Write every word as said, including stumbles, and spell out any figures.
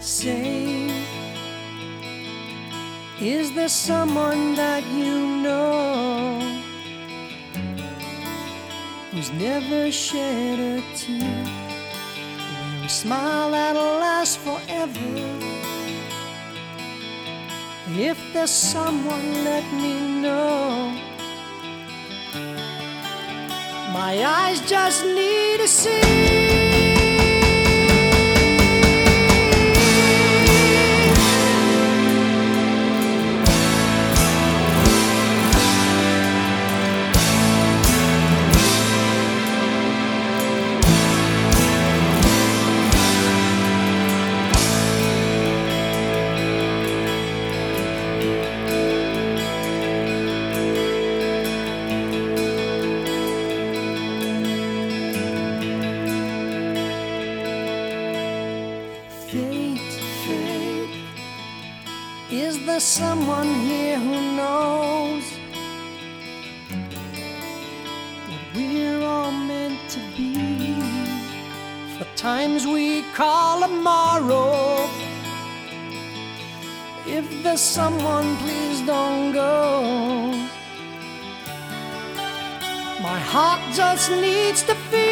Say, is there someone that you know who's never shed a tear, wear a smile that'll last forever? If there's someone, let me know. My eyes just need to see. Fate, fate, is there someone here who knows what we're all meant to be? For times we call tomorrow. If there's someone, please don't go. My heart just needs to feel.